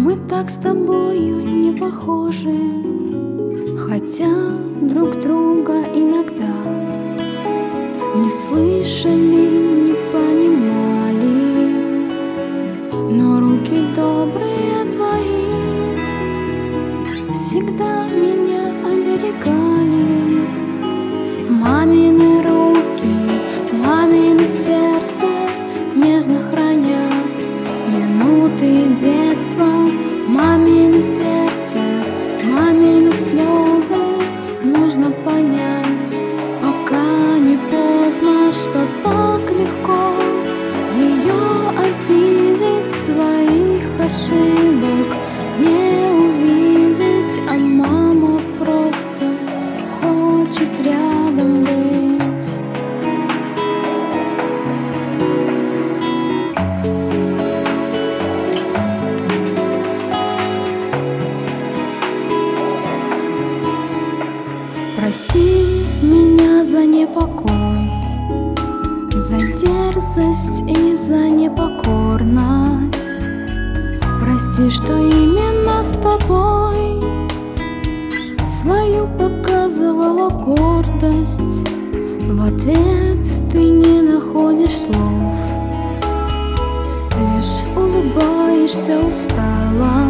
Мы так с тобою не похожи, хотя друг друга иногда не слышали, не понимали. Но руки добрые твои всегда меня оберегали. Мамины руки, мамино сердце нежно хранят минуты детства. Мамино сердце, мамины слезы нужно понять, пока не поздно, что так легко ее обидеть, своих ошибок не увидеть. А мама просто хочет рядом быть. Прости меня за непокой, за дерзость и за непокорность. Прости, что именно с тобой свою показывала гордость. В ответ ты не находишь слов, лишь улыбаешься устало.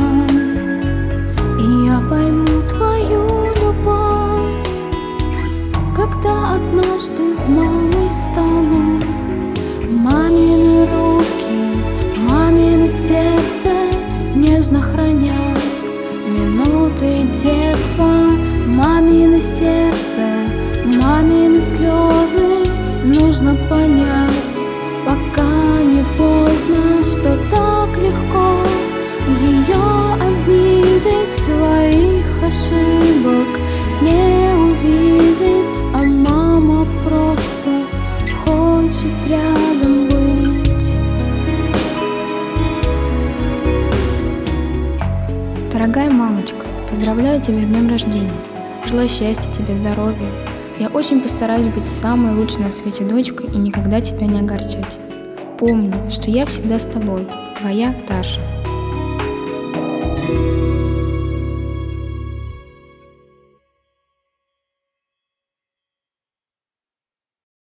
И я пойму твою любовь, когда однажды мамой стану. Мамины руки, мамино сердце нежно хранят минуты детства. Мамино сердце, мамины слезы нужно понять, пока не поздно, что так легко ее обидеть, своих ошибок не увидеть. А мама просто хочет рядом быть. Дорогая мамочка, поздравляю тебя с днем рождения. Желаю счастья тебе, здоровья. Я очень постараюсь быть самой лучшей на свете дочкой и никогда тебя не огорчать. Помни, что я всегда с тобой. Твоя Таша.